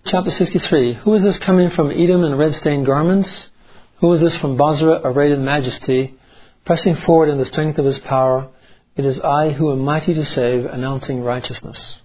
Chapter 63. Who is this coming from Edom in red-stained garments? Who is this from Bozrah arrayed in majesty, pressing forward in the strength of his power? It is I who am mighty to save, announcing righteousness.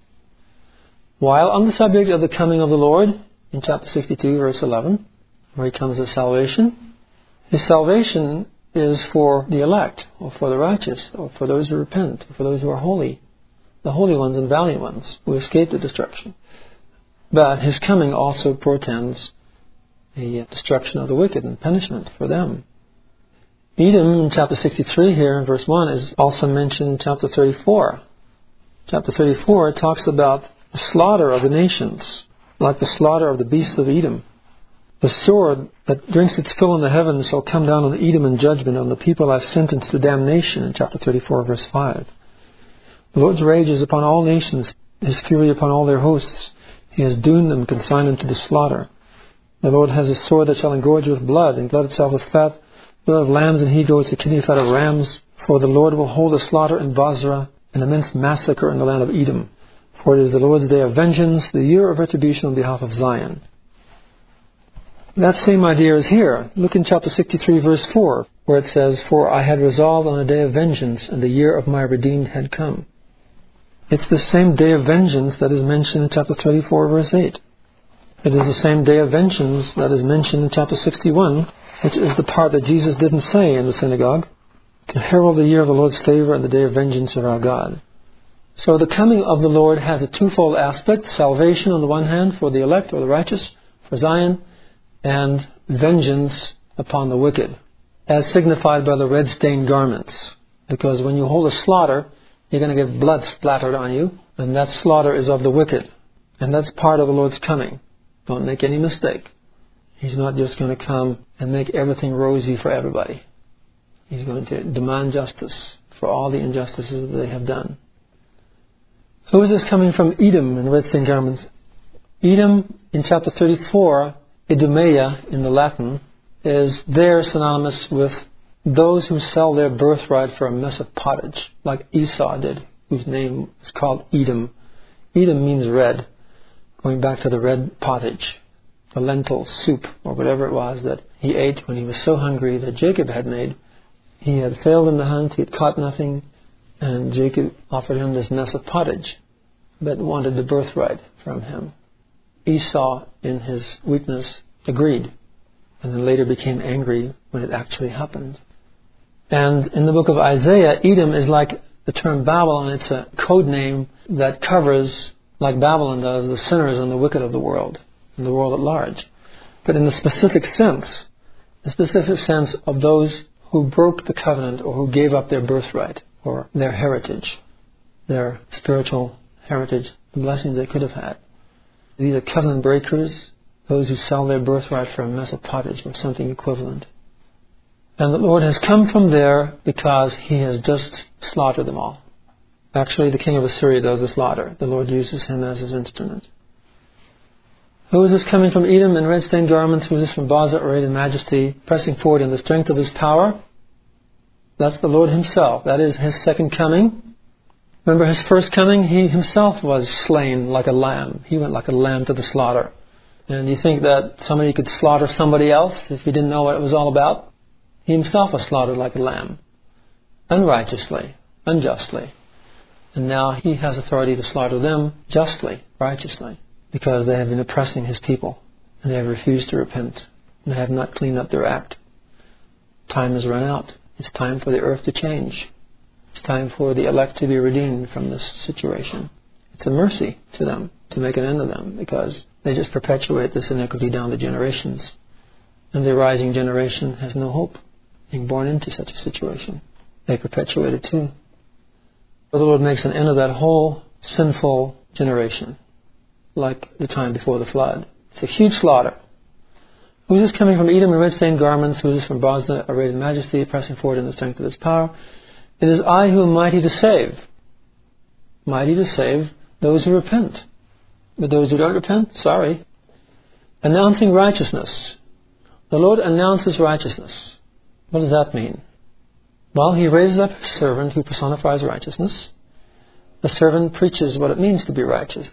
While on the subject of the coming of the Lord, in chapter 62, verse 11, where he comes to salvation, his salvation is for the elect, or for the righteous, or for those who repent, or for those who are holy, the holy ones and valiant ones, who escape the destruction. But his coming also portends the destruction of the wicked and punishment for them. Edom in chapter 63 here in verse 1 is also mentioned in chapter 34. Chapter 34 talks about the slaughter of the nations, like the slaughter of the beasts of Edom. The sword that drinks its fill in the heavens shall come down on Edom in judgment, on the people I've sentenced to damnation, in chapter 34 verse 5. The Lord's rage is upon all nations, his fury upon all their hosts. He has doomed them, consigned them to the slaughter. The Lord has a sword that shall engorge with blood, and glut itself with fat, blood of lambs and he-goats, the kidney fat of rams. For the Lord will hold a slaughter in Bozrah, an immense massacre in the land of Edom. For it is the Lord's day of vengeance, the year of retribution on behalf of Zion. That same idea is here. Look in chapter 63, verse 4, where it says, For I had resolved on a day of vengeance, and the year of my redeemed had come. It's the same day of vengeance that is mentioned in chapter 34, verse 8. It is the same day of vengeance that is mentioned in chapter 61, which is the part that Jesus didn't say in the synagogue, to herald the year of the Lord's favor and the day of vengeance of our God. So the coming of the Lord has a twofold aspect: salvation on the one hand for the elect or the righteous, for Zion, and vengeance upon the wicked, as signified by the red-stained garments. Because when you hold a slaughter, you're going to get blood splattered on you, and that slaughter is of the wicked. And that's part of the Lord's coming. Don't make any mistake. He's not just going to come and make everything rosy for everybody. He's going to demand justice for all the injustices that they have done. Who is this coming from Edom in red-stained garments? Edom, in chapter 34, Idumea in the Latin, is there synonymous with those who sell their birthright for a mess of pottage, like Esau did, whose name is called Edom. Edom means red, going back to the red pottage, the lentil soup, or whatever it was that he ate when he was so hungry that Jacob had made. He had failed in the hunt, he had caught nothing, and Jacob offered him this mess of pottage, but wanted the birthright from him. Esau, in his weakness, agreed, and then later became angry when it actually happened. And in the book of Isaiah, Edom is like the term Babylon. It's a code name that covers, like Babylon does, the sinners and the wicked of the world, and the world at large. But in the specific sense of those who broke the covenant or who gave up their birthright or their heritage, their spiritual heritage, the blessings they could have had. These are covenant breakers, those who sell their birthright for a mess of pottage or something equivalent. And the Lord has come from there because He has just slaughtered them all. Actually, the king of Assyria does the slaughter. The Lord uses him as His instrument. Who is this coming from Edom in red-stained garments? Who is this from Bozrah arrayed in majesty, pressing forward in the strength of His power? That's the Lord Himself. That is His second coming. Remember His first coming? He Himself was slain like a lamb. He went like a lamb to the slaughter. And you think that somebody could slaughter somebody else if He didn't know what it was all about? He Himself was slaughtered like a lamb, unrighteously, unjustly. And now He has authority to slaughter them justly, righteously, because they have been oppressing His people, and they have refused to repent, and they have not cleaned up their act. Time has run out. It's time for the earth to change. It's time for the elect to be redeemed from this situation. It's a mercy to them to make an end of them, because they just perpetuate this iniquity down the generations. And the rising generation has no hope being born into such a situation. They perpetuate it too. The Lord makes an end of that whole sinful generation, like the time before the flood. It's a huge slaughter. Who is this coming from Edom in red-stained garments? Who is this from Bozrah arrayed in majesty, pressing forward in the strength of His power? It is I who am mighty to save. Mighty to save those who repent. But those who don't repent, sorry. Announcing righteousness. The Lord announces righteousness. What does that mean? Well, He raises up His servant who personifies righteousness. The servant preaches what it means to be righteous.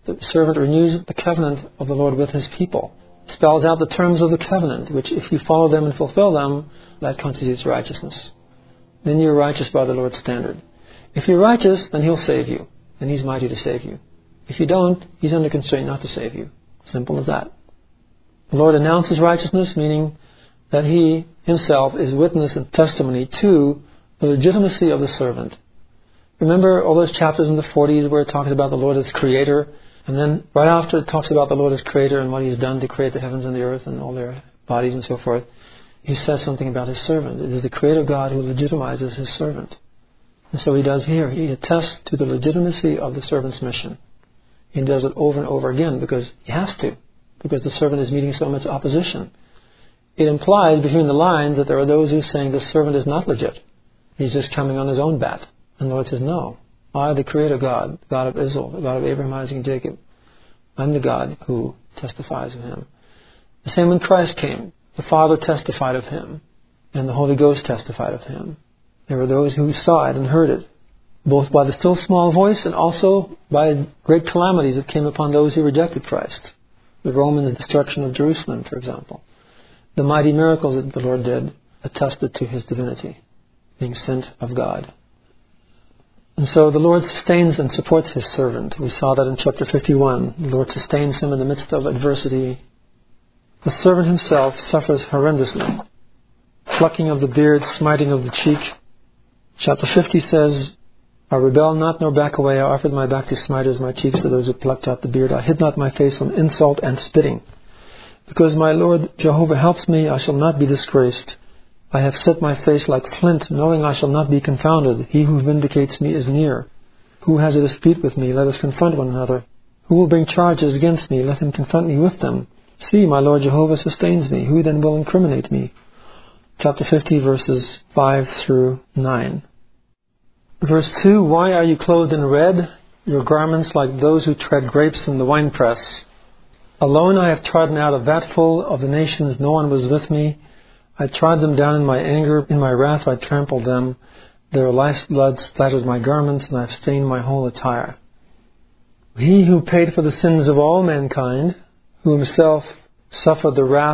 The servant renews the covenant of the Lord with his people. Spells out the terms of the covenant, which if you follow them and fulfill them, that constitutes righteousness. Then you're righteous by the Lord's standard. If you're righteous, then He'll save you, and He's mighty to save you. If you don't, He's under constraint not to save you. Simple as that. The Lord announces righteousness, meaning that He Himself is witness and testimony to the legitimacy of the servant. Remember all those chapters in the 40s where it talks about the Lord as Creator, and then right after it talks about the Lord as Creator and what He's done to create the heavens and the earth and all their bodies and so forth, He says something about His servant. It is the Creator God who legitimizes His servant. And so He does here. He attests to the legitimacy of the servant's mission. He does it over and over again because He has to, because the servant is meeting so much opposition. It implies between the lines that there are those who are saying the servant is not legit. He's just coming on his own bat. And the Lord says, no, I, the Creator God, the God of Israel, the God of Abraham, Isaac, and Jacob, I'm the God who testifies of Him. The same when Christ came. The Father testified of Him, and the Holy Ghost testified of Him. There were those who saw it and heard it, both by the still small voice and also by great calamities that came upon those who rejected Christ. The Romans' destruction of Jerusalem, for example. The mighty miracles that the Lord did attested to His divinity, being sent of God. And so the Lord sustains and supports His servant. We saw that in chapter 51. The Lord sustains him in the midst of adversity. The servant himself suffers horrendously. Plucking of the beard, smiting of the cheek. Chapter 50 says, I rebel not nor back away. I offered my back to smiters, my cheeks to those who plucked out the beard. I hid not my face on insult and spitting. Because my Lord Jehovah helps me, I shall not be disgraced. I have set my face like flint, knowing I shall not be confounded. He who vindicates me is near. Who has a dispute with me? Let us confront one another. Who will bring charges against me? Let him confront me with them. See, my Lord Jehovah sustains me. Who then will incriminate me? Chapter 50, verses 5 through 9. Verse 2, why are you clothed in red, your garments like those who tread grapes in the winepress? Alone I have trodden out a vatful of the nations, no one was with me. I trod them down in my anger, in my wrath I trampled them. Their lifeblood splattered my garments, and I have stained my whole attire. He who paid for the sins of all mankind, who Himself suffered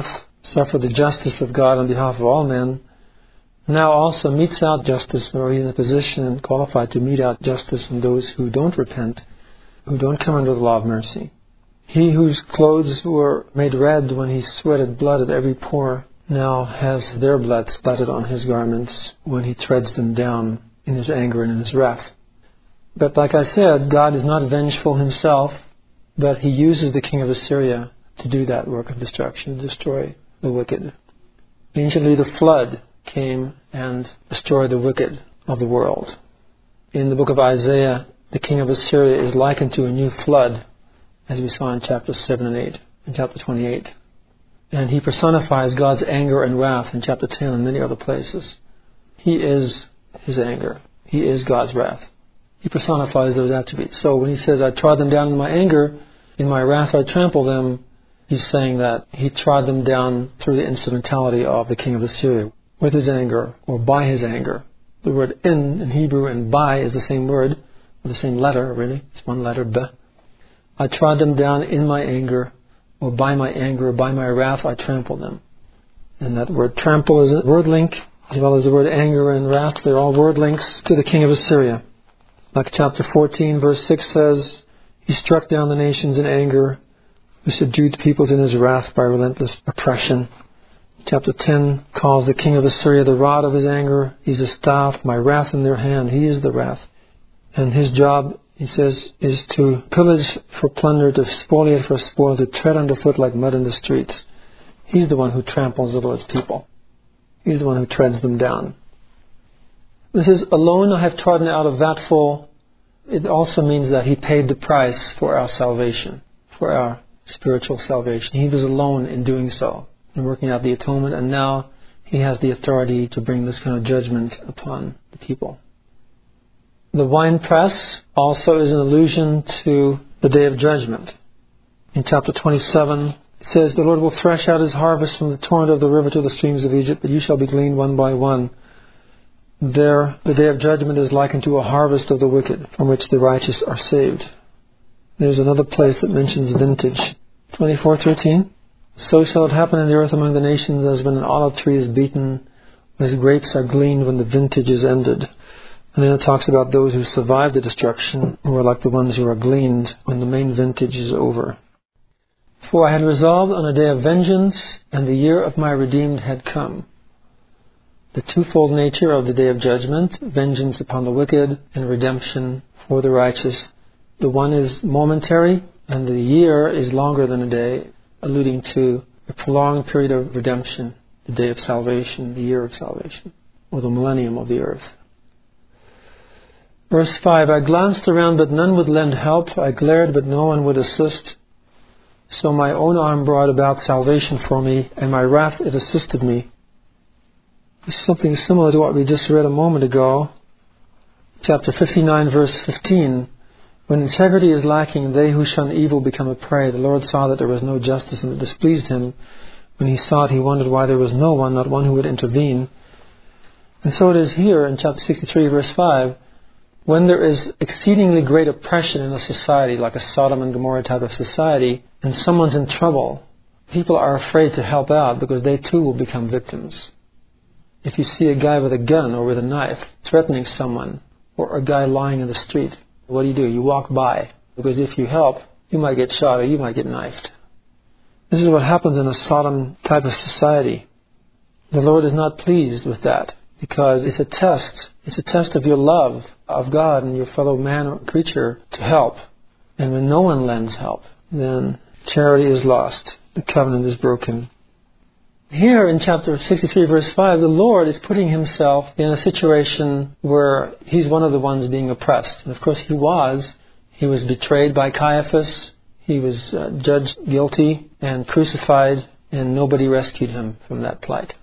the justice of God on behalf of all men, now also metes out justice, or He's in a position and qualified to mete out justice in those who don't repent, who don't come under the law of mercy. He whose clothes were made red when He sweated blood at every pore, now has their blood splattered on His garments when He treads them down in His anger and in His wrath. But like I said, God is not vengeful Himself, but He uses the king of Assyria to do that work of destruction, to destroy the wicked. Anciently, the flood came and destroyed the wicked of the world. In the book of Isaiah, the king of Assyria is likened to a new flood, as we saw in chapters 7 and 8, and chapter 28. And he personifies God's anger and wrath in chapter 10 and many other places. He is His anger. He is God's wrath. He personifies those attributes. So when He says, I trod them down in my anger, in my wrath I trampled them, He's saying that He trod them down through the instrumentality of the king of Assyria, with His anger, or by His anger. The word in Hebrew and by is the same word, or the same letter, really. It's one letter, B. I trod them down in my anger, or by my anger, or by my wrath, I trampled them. And that word trample is a word link, as well as the word anger and wrath. They're all word links to the king of Assyria. Like chapter 14, verse 6 says, He struck down the nations in anger, who subdued the peoples in His wrath by relentless oppression. Chapter 10 calls the king of Assyria the rod of His anger. He's a staff, my wrath in their hand. He is the wrath. And His job, he says, is to pillage for plunder, to spoliate for spoil, to tread underfoot like mud in the streets. He's the one who tramples the Lord's people. He's the one who treads them down. This is, alone I have trodden out a vatful. It also means that He paid the price for our salvation, for our spiritual salvation. He was alone in doing so, in working out the atonement, and now He has the authority to bring this kind of judgment upon the people. The winepress also is an allusion to the day of judgment. In chapter 27, it says, The Lord will thresh out His harvest from the torrent of the river to the streams of Egypt, but you shall be gleaned one by one. There, the day of judgment is likened to a harvest of the wicked, from which the righteous are saved. There's another place that mentions vintage. 24:13. So shall it happen in the earth among the nations as when an olive tree is beaten, as grapes are gleaned when the vintage is ended. And then it talks about those who survived the destruction, who are like the ones who are gleaned when the main vintage is over. For I had resolved on a day of vengeance, and the year of my redeemed had come. The twofold nature of the day of judgment, vengeance upon the wicked and redemption for the righteous. The one is momentary, and the year is longer than a day, alluding to a prolonged period of redemption, the day of salvation, the year of salvation, or the millennium of the earth. Verse 5, I glanced around, but none would lend help. I glared, but no one would assist. So my own arm brought about salvation for me, and my wrath it assisted me. This is something similar to what we just read a moment ago. Chapter 59, verse 15. When integrity is lacking, they who shun evil become a prey. The Lord saw that there was no justice, and it displeased him. When he saw it, he wondered why there was no one, not one who would intervene. And so it is here in chapter 63, verse 5. When there is exceedingly great oppression in a society, like a Sodom and Gomorrah type of society, and someone's in trouble, people are afraid to help out because they too will become victims. If you see a guy with a gun or with a knife threatening someone, or a guy lying in the street, what do? You walk by. Because if you help, you might get shot or you might get knifed. This is what happens in a Sodom type of society. The Lord is not pleased with that, because it's a test. It's a test of your love of God and your fellow man or creature to help. And when no one lends help, then charity is lost. The covenant is broken. Here in chapter 63, verse 5, the Lord is putting himself in a situation where he's one of the ones being oppressed. And of course he was. He was betrayed by Caiaphas. He was judged guilty and crucified, and nobody rescued him from that plight.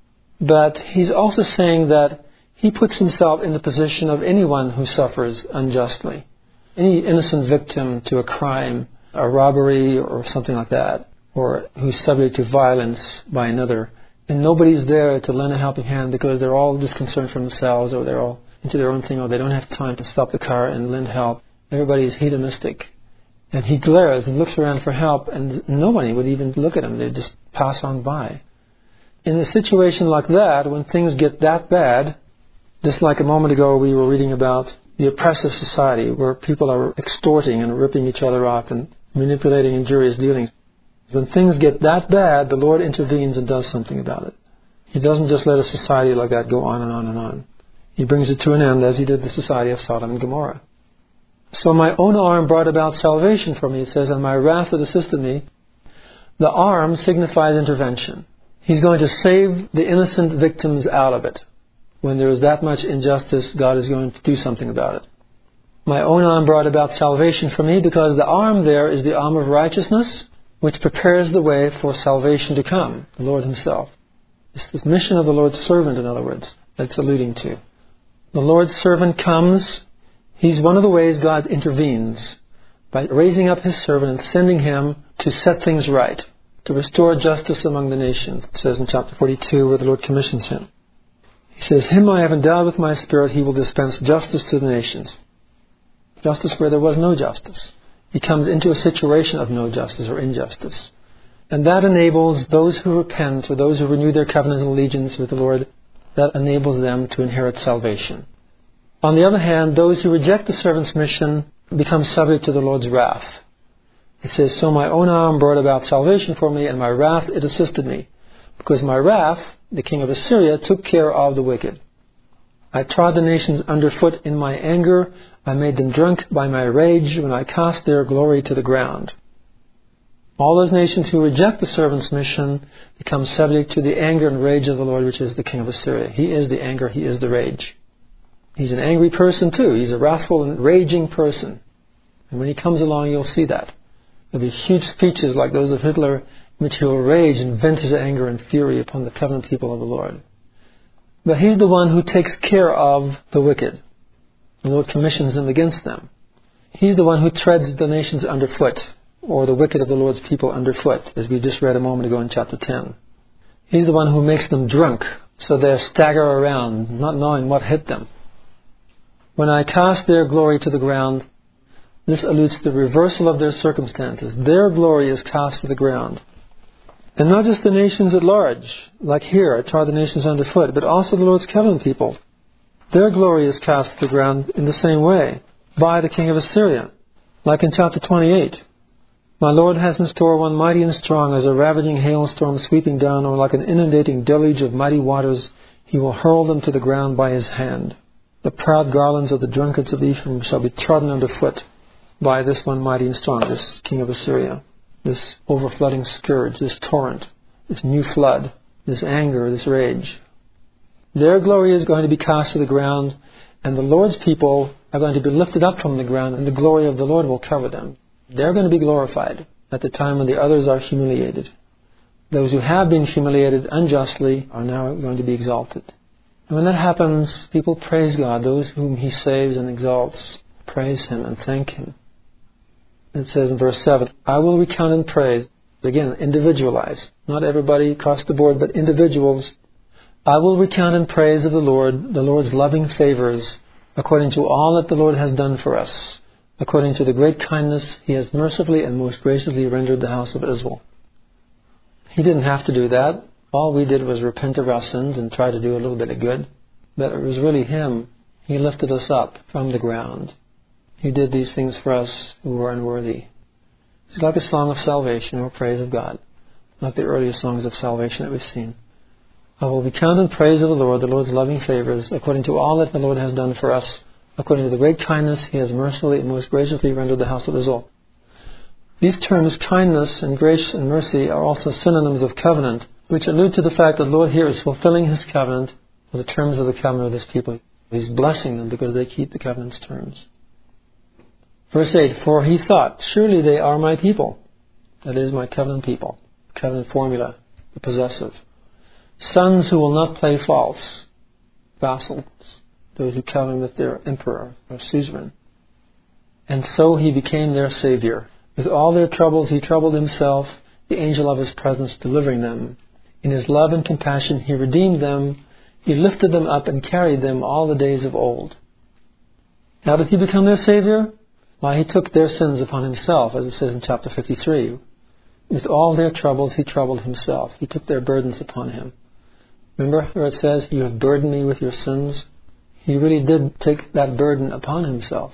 But he's also saying that he puts himself in the position of anyone who suffers unjustly. Any innocent victim to a crime, a robbery or something like that, or who's subject to violence by another, and nobody's there to lend a helping hand because they're all just concerned for themselves, or they're all into their own thing, or they don't have time to stop the car and lend help. Everybody is hedonistic. And he glares and looks around for help, and nobody would even look at him. They just pass on by. In a situation like that, when things get that bad, just like a moment ago we were reading about the oppressive society where people are extorting and ripping each other off and manipulating injurious dealings. When things get that bad, the Lord intervenes and does something about it. He doesn't just let a society like that go on and on and on. He brings it to an end as he did the society of Sodom and Gomorrah. So my own arm brought about salvation for me, it says, and my wrath would assist me. The arm signifies intervention. He's going to save the innocent victims out of it. When there is that much injustice, God is going to do something about it. My own arm brought about salvation for me, because the arm there is the arm of righteousness, which prepares the way for salvation to come, the Lord himself. It's the mission of the Lord's servant, in other words, that's alluding to. The Lord's servant comes. He's one of the ways God intervenes, by raising up his servant and sending him to set things right, to restore justice among the nations. It says in chapter 42 where the Lord commissions him. He says, him I have endowed with my spirit, he will dispense justice to the nations. Justice where there was no justice. He comes into a situation of no justice or injustice. And that enables those who repent, or those who renew their covenant allegiance with the Lord, that enables them to inherit salvation. On the other hand, those who reject the servant's mission become subject to the Lord's wrath. It says, so my own arm brought about salvation for me, and my wrath it assisted me. Because my wrath, the king of Assyria, took care of the wicked. I trod the nations underfoot in my anger. I made them drunk by my rage when I cast their glory to the ground. All those nations who reject the servant's mission become subject to the anger and rage of the Lord, which is the king of Assyria. He is the anger, he is the rage. He's an angry person too. He's a wrathful and raging person. And when he comes along, you'll see that. There'll be huge speeches like those of Hitler, in which he will rage and vent his anger and fury upon the covenant people of the Lord. But he's the one who takes care of the wicked. The Lord commissions him against them. He's the one who treads the nations underfoot, or the wicked of the Lord's people underfoot, as we just read a moment ago in chapter 10. He's the one who makes them drunk, so they stagger around, not knowing what hit them. When I cast their glory to the ground, This alludes to the reversal of their circumstances. Their glory is cast to the ground. And not just the nations at large, like here, I trod the nations underfoot, but also the Lord's covenant people. Their glory is cast to the ground in the same way, by the king of Assyria, like in chapter 28. My Lord has in store one mighty and strong as a ravaging hailstorm sweeping down, or like an inundating deluge of mighty waters. He will hurl them to the ground by his hand. The proud garlands of the drunkards of Ephraim shall be trodden underfoot by this one mighty and strong, this king of Assyria, this overflooding scourge, this torrent, this new flood, this anger, this rage. Their glory is going to be cast to the ground, and the Lord's people are going to be lifted up from the ground, and the glory of the Lord will cover them. They're going to be glorified at the time when the others are humiliated. Those who have been humiliated unjustly are now going to be exalted. And when that happens, people praise God. Those whom He saves and exalts, praise Him and thank Him. It says in verse 7, I will recount in praise. Again, individualize. Not everybody across the board, but individuals. I will recount in praise of the Lord's loving favors, according to all that the Lord has done for us, according to the great kindness He has mercifully and most graciously rendered the house of Israel. He didn't have to do that. All we did was repent of our sins and try to do a little bit of good. But it was really Him. He lifted us up from the ground. He did these things for us who were unworthy. It's like a song of salvation or praise of God, like the earliest songs of salvation that we've seen. I will recount in praise of the Lord's loving favors, according to all that the Lord has done for us, according to the great kindness He has mercifully and most graciously rendered the house of Israel. These terms, kindness and grace and mercy, are also synonyms of covenant, which allude to the fact that the Lord here is fulfilling His covenant with the terms of the covenant of His people. He's blessing them because they keep the covenant's terms. Verse 8, for He thought, surely they are my people. That is, my covenant people. Covenant formula, the possessive. Sons who will not play false. Vassals, those who covenant with their emperor or suzerain. And so He became their Savior. With all their troubles He troubled Himself, the angel of His presence delivering them. In His love and compassion He redeemed them. He lifted them up and carried them all the days of old. How did He become their Savior? Why, He took their sins upon Himself, as it says in chapter 53. With all their troubles He troubled Himself. He took their burdens upon Him. Remember where it says, you have burdened me with your sins? He really did take that burden upon Himself.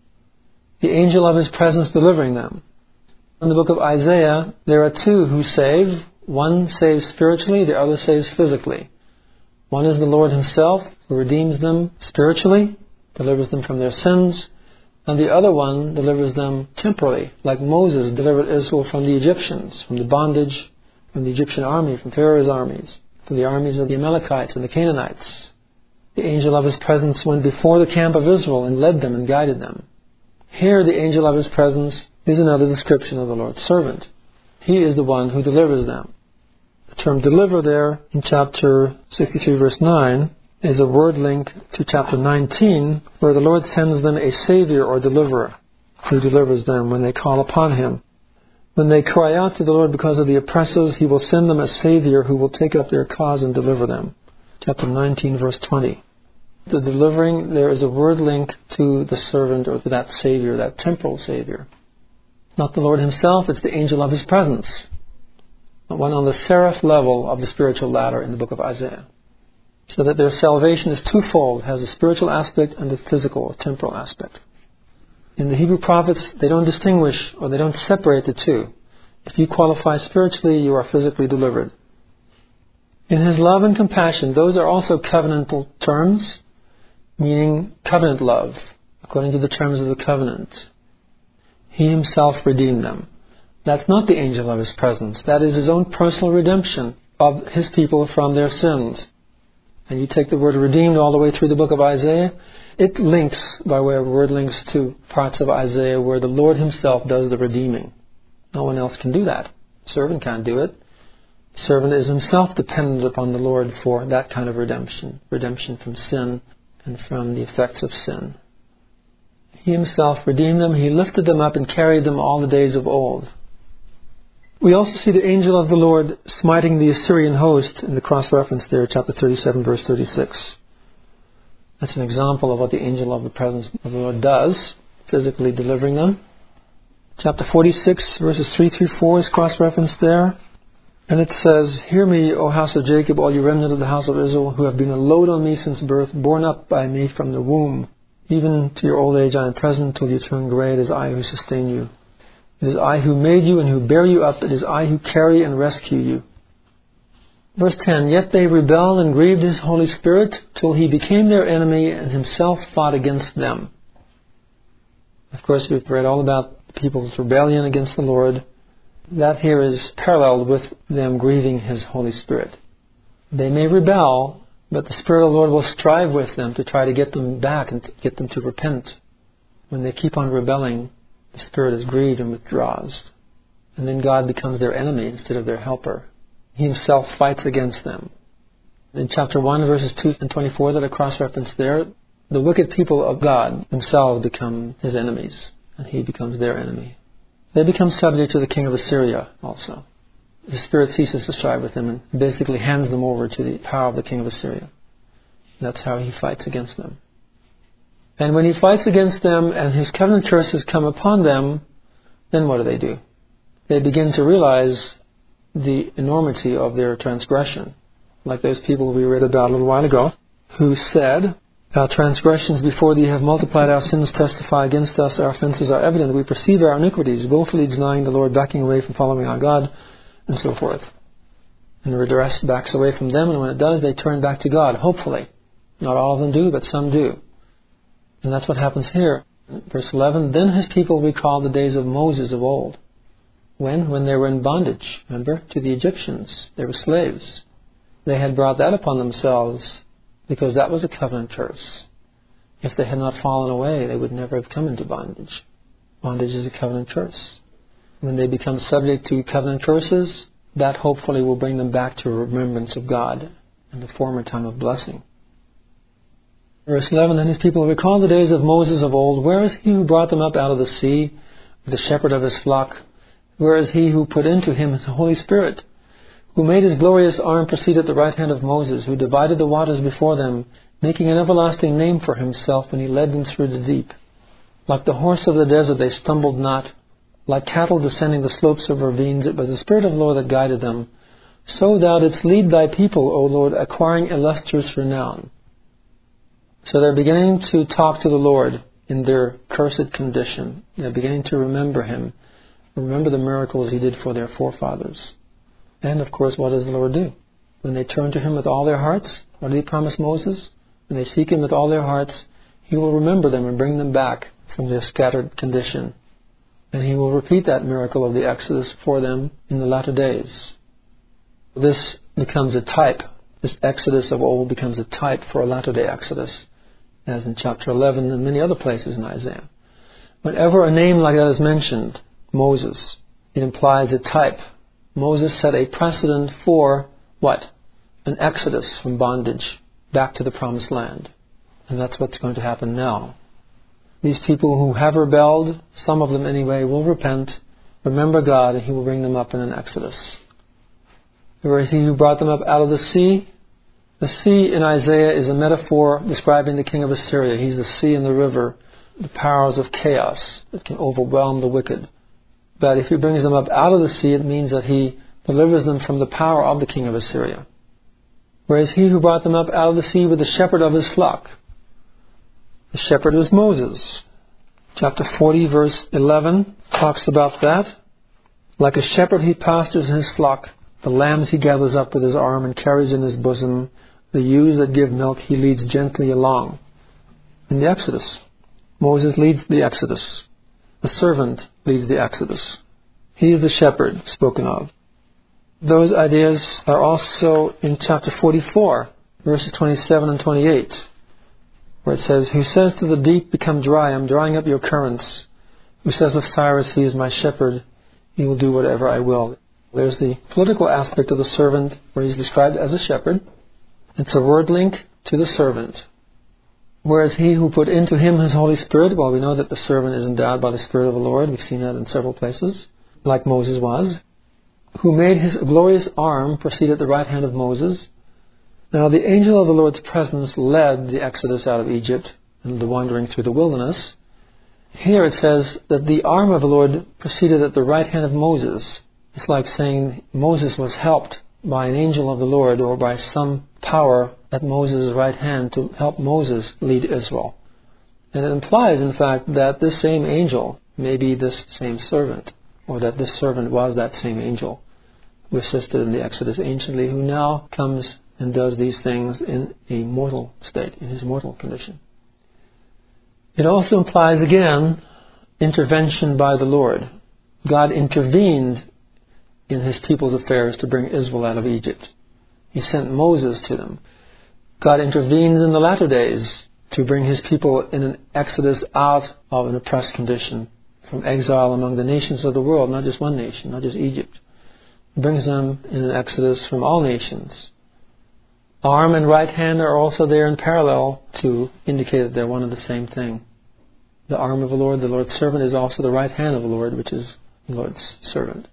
The angel of His presence delivering them. In the book of Isaiah, there are two who save. One saves spiritually, the other saves physically. One is the Lord Himself, who redeems them spiritually, delivers them from their sins, and the other one delivers them temporally, like Moses delivered Israel from the Egyptians, from the bondage, from the Egyptian army, from Pharaoh's armies, from the armies of the Amalekites and the Canaanites. The angel of His presence went before the camp of Israel and led them and guided them. Here the angel of His presence is another description of the Lord's servant. He is the one who delivers them. The term deliver there in chapter 63 verse 9 is a word link to chapter 19, where the Lord sends them a Savior or deliverer who delivers them when they call upon Him. When they cry out to the Lord because of the oppressors, He will send them a Savior who will take up their cause and deliver them. Chapter 19 verse 20. The delivering, there is a word link to the servant or to that Savior, that temporal Savior. Not the Lord Himself, it's the angel of His presence. One on the seraph level of the spiritual ladder in the book of Isaiah. So that their salvation is twofold, has a spiritual aspect and a physical or temporal aspect. In the Hebrew prophets, they don't distinguish or they don't separate the two. If you qualify spiritually, you are physically delivered. In His love and compassion, those are also covenantal terms, meaning covenant love, according to the terms of the covenant. He Himself redeemed them. That's not the angel of His presence. That is His own personal redemption of His people from their sins. And you take the word redeemed all the way through the book of Isaiah, it links, by way of word links, to parts of Isaiah where the Lord Himself does the redeeming. No one else can do that. The servant can't do it. The servant is himself dependent upon the Lord for that kind of redemption. Redemption from sin and from the effects of sin. He Himself redeemed them. He lifted them up and carried them all the days of old. We also see the angel of the Lord smiting the Assyrian host in the cross-reference there, chapter 37, verse 36. That's an example of what the angel of the presence of the Lord does physically delivering them. Chapter 46, verses 3 through 4 is cross-referenced there. And it says, "Hear me, O house of Jacob, all you remnant of the house of Israel, who have been a load on me since birth, borne up by me from the womb. Even to your old age I am present till you turn grey. It is I who sustain you. It is I who made you and who bear you up. It is I who carry and rescue you." Verse 10, "Yet they rebelled and grieved his Holy Spirit till he became their enemy and himself fought against them." Of course, we've read all about the people's rebellion against the Lord. That here is paralleled with them grieving his Holy Spirit. They may rebel, but the Spirit of the Lord will strive with them to try to get them back and to get them to repent. When they keep on rebelling, the Spirit is grieved and withdraws. And then God becomes their enemy instead of their helper. He himself fights against them. In chapter 1, verses 2 and 24 that are cross-referenced there, the wicked people of God themselves become his enemies, and he becomes their enemy. They become subject to the king of Assyria also. The Spirit ceases to strive with them and basically hands them over to the power of the king of Assyria. That's how he fights against them. And when he fights against them and his covenant curses come upon them, then what do? They begin to realize the enormity of their transgression. Like those people we read about a little while ago, who said, "Our transgressions before thee have multiplied, our sins testify against us, our offences are evident, we perceive our iniquities, willfully denying the Lord, backing away from following our God," and so forth. And the rest backs away from them, and when it does, they turn back to God, hopefully. Not all of them do, but some do. And that's what happens here. Verse 11, "Then his people recalled the days of Moses of old." When they were in bondage, remember, to the Egyptians. They were slaves. They had brought that upon themselves because that was a covenant curse. If they had not fallen away, they would never have come into bondage. Bondage is a covenant curse. When they become subject to covenant curses, that hopefully will bring them back to a remembrance of God and the former time of blessing. Verse 11, "Then his people recalled the days of Moses of old. Where is he who brought them up out of the sea, the shepherd of his flock? Where is he who put into him his Holy Spirit? Who made his glorious arm proceed at the right hand of Moses, who divided the waters before them, making an everlasting name for himself when he led them through the deep. Like the horse of the desert they stumbled not, like cattle descending the slopes of ravines, it was the Spirit of the Lord that guided them. So thou didst lead thy people, O Lord, acquiring illustrious renown." So they're beginning to talk to the Lord in their cursed condition. They're beginning to remember him, remember the miracles he did for their forefathers. And of course, what does the Lord do? When they turn to him with all their hearts, what did he promise Moses? When they seek him with all their hearts, he will remember them and bring them back from their scattered condition. And he will repeat that miracle of the Exodus for them in the latter days. This becomes a type. This Exodus of old becomes a type for a latter-day Exodus, as in chapter 11 and many other places in Isaiah. Whenever a name like that is mentioned, Moses, it implies a type. Moses set a precedent for what? An exodus from bondage back to the promised land. And that's what's going to happen now. These people who have rebelled, some of them anyway, will repent, remember God, and he will bring them up in an exodus. Where is he who brought them up out of the sea? The sea in Isaiah is a metaphor describing the king of Assyria. He's the sea and the river, the powers of chaos that can overwhelm the wicked. But if he brings them up out of the sea, it means that he delivers them from the power of the king of Assyria. Whereas he who brought them up out of the sea with the shepherd of his flock. The shepherd was Moses. Chapter 40, verse 11 talks about that. Like a shepherd he pastures his flock. The lambs he gathers up with his arm and carries in his bosom. The ewes that give milk he leads gently along. In the Exodus, Moses leads the Exodus. The servant leads the Exodus. He is the shepherd spoken of. Those ideas are also in chapter 44, verses 27 and 28, where it says, "Who says to the deep, become dry, I'm drying up your currents. Who says of Cyrus, he is my shepherd, he will do whatever I will." There's the political aspect of the servant, where he's described as a shepherd. It's a word link to the servant. Whereas he who put into him his Holy Spirit, well, we know that the servant is endowed by the Spirit of the Lord. We've seen that in several places, like Moses was. Who made his glorious arm proceed at the right hand of Moses. Now the angel of the Lord's presence led the Exodus out of Egypt and the wandering through the wilderness. Here it says that the arm of the Lord proceeded at the right hand of Moses. It's like saying Moses was helped by an angel of the Lord or by some power at Moses' right hand to help Moses lead Israel. And it implies, in fact, that this same angel may be this same servant, or that this servant was that same angel who assisted in the Exodus anciently, who now comes and does these things in a mortal state, in his mortal condition. It also implies, again, intervention by the Lord. God intervened in his people's affairs to bring Israel out of Egypt. He sent Moses to them. God intervenes in the latter days to bring his people in an exodus out of an oppressed condition, from exile among the nations of the world, not just one nation, not just Egypt. He brings them in an exodus from all nations. Arm and right hand are also there in parallel to indicate that they're one and the same thing. The arm of the Lord's servant, is also the right hand of the Lord, which is the Lord's servant.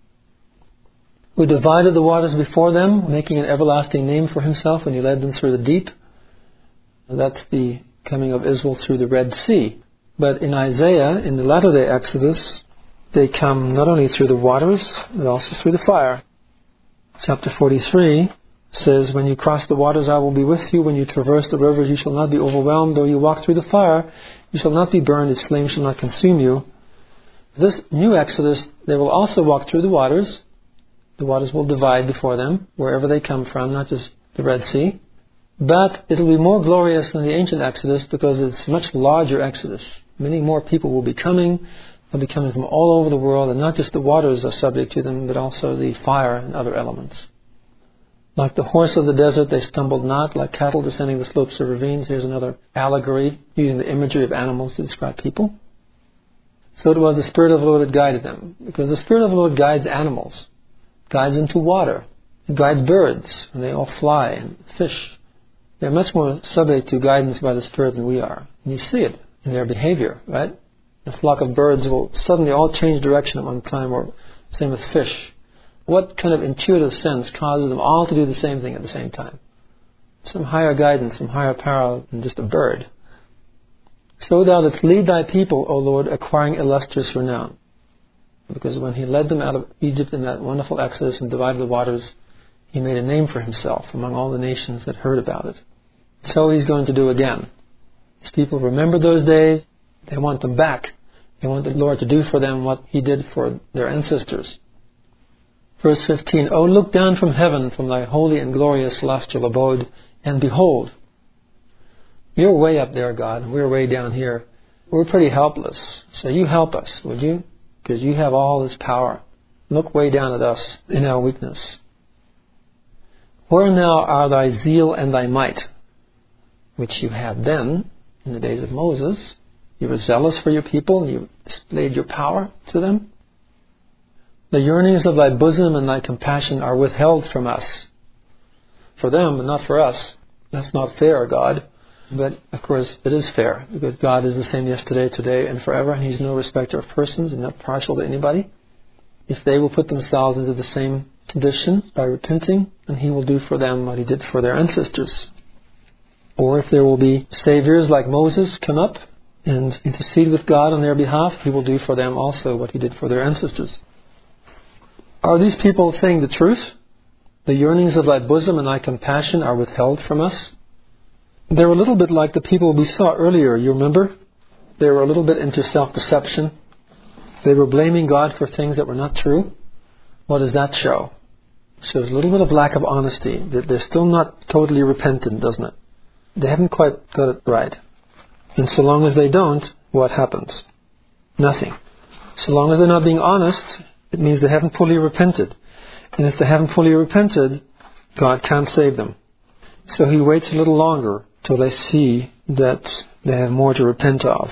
Who divided the waters before them, making an everlasting name for himself when he led them through the deep. That's the coming of Israel through the Red Sea. But in Isaiah, in the latter-day Exodus, they come not only through the waters, but also through the fire. Chapter 43 says, when you cross the waters, I will be with you. When you traverse the rivers, you shall not be overwhelmed. Though you walk through the fire, you shall not be burned. Its flame shall not consume you. This new Exodus, they will also walk through the waters. The waters will divide before them, wherever they come from, not just the Red Sea. But it will be more glorious than the ancient Exodus because it's a much larger Exodus. Many more people will be coming. They'll be coming from all over the world, and not just the waters are subject to them, but also the fire and other elements. Like the horse of the desert, they stumbled not. Like cattle descending the slopes of ravines. Here's another allegory using the imagery of animals to describe people. So it was the Spirit of the Lord that guided them. Because the Spirit of the Lord guides animals, guides them to water, it guides birds, and they all fly, and fish. They're much more subject to guidance by the Spirit than we are. And you see it in their behavior, right? A flock of birds will suddenly all change direction at one time, or same with fish. What kind of intuitive sense causes them all to do the same thing at the same time? Some higher guidance, some higher power than just a bird. So thou didst lead thy people, O Lord, acquiring illustrious renown. Because when he led them out of Egypt in that wonderful exodus and divided the waters, he made a name for himself among all the nations that heard about it. So he's going to do again. His people remember those days. They want them back. They want the Lord to do for them what he did for their ancestors. Verse 15, O look down from heaven, from thy holy and glorious celestial abode, and behold. You're way up there, God, and we're way down here. We're pretty helpless. So you help us, would you? Because you have all this power. Look way down at us in our weakness. Where now are thy zeal and thy might, which you had then, in the days of Moses? You were zealous for your people, and you displayed your power to them. The yearnings of thy bosom and thy compassion are withheld from us. For them, but not for us. That's not fair, God. But, of course, it is fair, because God is the same yesterday, today, and forever, and he's no respecter of persons and not partial to anybody. If they will put themselves into the same condition by repenting, and he will do for them what he did for their ancestors. Or if there will be saviors like Moses come up and intercede with God on their behalf, he will do for them also what he did for their ancestors. Are these people saying the truth? The yearnings of thy bosom and thy compassion are withheld from us? They're a little bit like the people we saw earlier, you remember? They were a little bit into self-deception. They were blaming God for things that were not true. What does that show? It shows a little bit of lack of honesty. They're still not totally repentant, doesn't it? They haven't quite got it right. And so long as they don't, what happens? Nothing. So long as they're not being honest, it means they haven't fully repented. And if they haven't fully repented, God can't save them. So he waits a little longer till they see that they have more to repent of.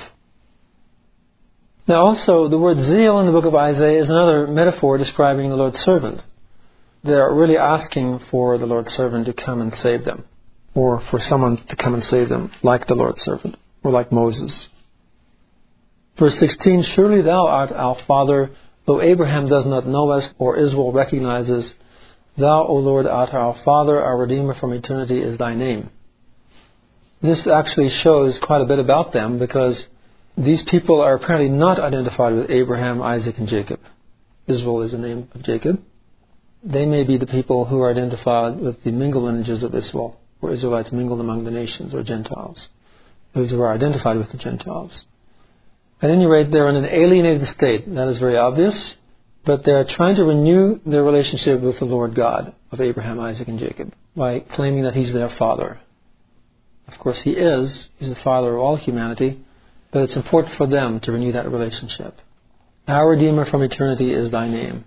Now also, the word zeal in the book of Isaiah is another metaphor describing the Lord's servant. They're really asking for the Lord's servant to come and save them, or for someone to come and save them, like the Lord's servant, or like Moses. Verse 16, surely thou art our Father, though Abraham does not know us, or Israel recognizes, thou, O Lord, art our Father, our Redeemer from eternity is thy name. This actually shows quite a bit about them, because These people are apparently not identified with Abraham, Isaac, and Jacob. Israel is the name of Jacob. They may be the people who are identified with the mingled lineages of Israel, where Israelites mingled among the nations or Gentiles. Those who are identified with the Gentiles. At any rate, they're in an alienated state. That is very obvious. But they're trying to renew their relationship with the Lord God of Abraham, Isaac, and Jacob by claiming that He's their Father. Of course, He is. He's the Father of all humanity. But it's important for them to renew that relationship. Our Redeemer from eternity is Thy name.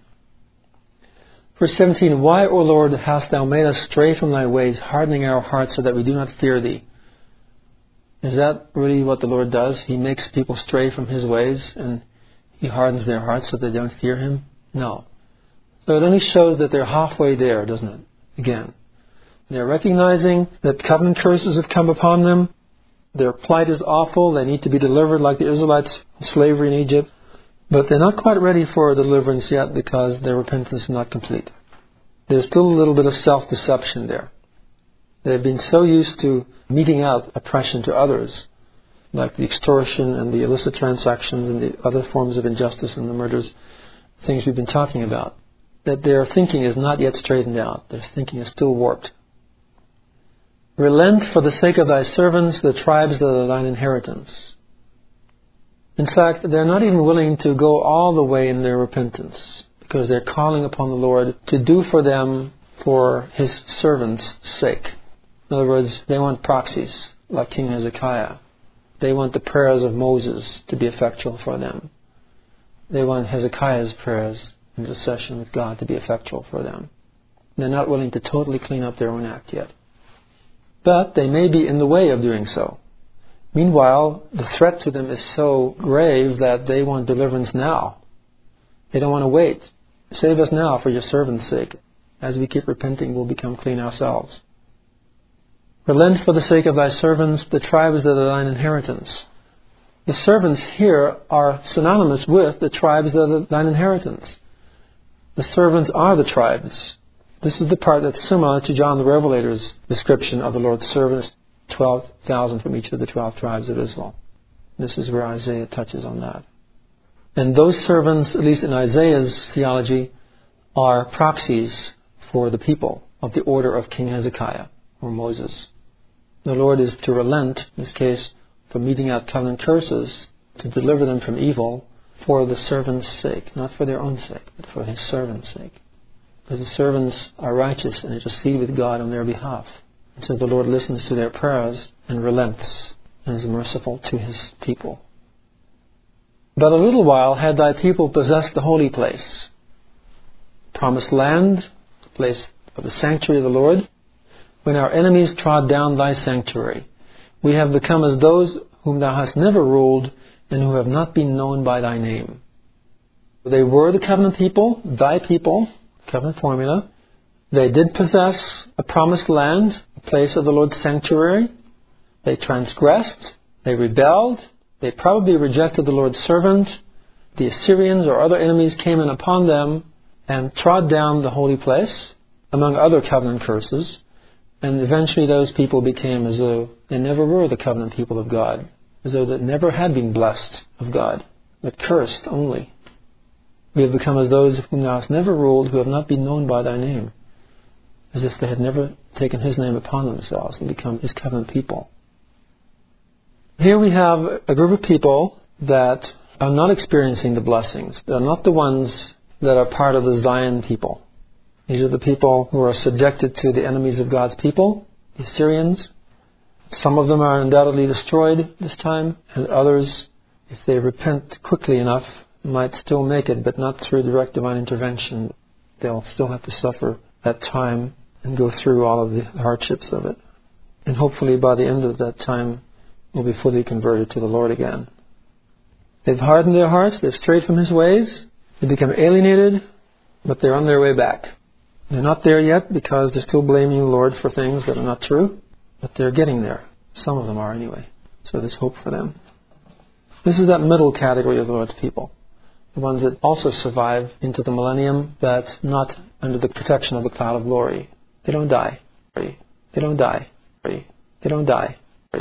Verse 17, Why, O Lord, hast Thou made us stray from Thy ways, hardening our hearts so that we do not fear Thee? Is that really what the Lord does? He makes people stray from His ways and He hardens their hearts so they don't fear Him? No. So it only shows that they're halfway there, doesn't it? Again. They're recognizing that covenant curses have come upon them. Their plight is awful. They need to be delivered like the Israelites in slavery in Egypt. But they're not quite ready for deliverance yet because their repentance is not complete. There's still a little bit of self-deception there. They've been so used to meting out oppression to others, like the extortion and the illicit transactions and the other forms of injustice and the murders, things we've been talking about, that their thinking is not yet straightened out. Their thinking is still warped. Relent for the sake of Thy servants, the tribes that are Thine inheritance. In fact, they're not even willing to go all the way in their repentance because they're calling upon the Lord to do for them for His servants' sake. In other words, they want proxies like King Hezekiah. They want the prayers of Moses to be effectual for them. They want Hezekiah's prayers in intercession with God to be effectual for them. They're not willing to totally clean up their own act yet. But they may be in the way of doing so. Meanwhile, the threat to them is so grave that they want deliverance now. They don't want to wait. Save us now for Your servant's sake. As we keep repenting, we'll become clean ourselves. Relent for the sake of Thy servants, the tribes that are Thine inheritance. The servants here are synonymous with the tribes that are Thine inheritance. The servants are the tribes. This is the part that's similar to John the Revelator's description of the Lord's servants, 12,000 from each of the 12 tribes of Israel. This is where Isaiah touches on that. And those servants, at least in Isaiah's theology, are proxies for the people of the order of King Hezekiah or Moses. The Lord is to relent, in this case, from meting out covenant curses, to deliver them from evil for the servants' sake, not for their own sake, but for His servants' sake. Because the servants are righteous and intercede with God on their behalf. And so the Lord listens to their prayers and relents and is merciful to His people. But a little while had Thy people possessed the holy place, promised land, the place of the sanctuary of the Lord, when our enemies trod down Thy sanctuary. We have become as those whom Thou hast never ruled and who have not been known by Thy name. They were the covenant people, Thy people, covenant formula. They did possess a promised land, a place of the Lord's sanctuary. They transgressed. They rebelled. They probably rejected the Lord's servant. The Assyrians or other enemies came in upon them and trod down the holy place, among other covenant curses. And eventually those people became as though they never were the covenant people of God, as though they never had been blessed of God, but cursed only. We have become as those whom Thou hast never ruled, who have not been known by Thy name, as if they had never taken His name upon themselves and become His covenant people. Here we have a group of people that are not experiencing the blessings. They're not the ones that are part of the Zion people. These are the people who are subjected to the enemies of God's people, the Assyrians. Some of them are undoubtedly destroyed this time, and others, if they repent quickly enough, might still make it, but not through direct divine intervention. They'll still have to suffer that time and go through all of the hardships of it. And hopefully by the end of that time, will be fully converted to the Lord again. They've hardened their hearts, they've strayed from His ways, they become alienated, but they're on their way back. They're not there yet because they're still blaming the Lord for things that are not true, but they're getting there. Some of them are anyway, so there's hope for them. This is that middle category of the Lord's people, the ones that also survive into the millennium, but not under the protection of the cloud of glory. They don't die. They don't die. They don't die.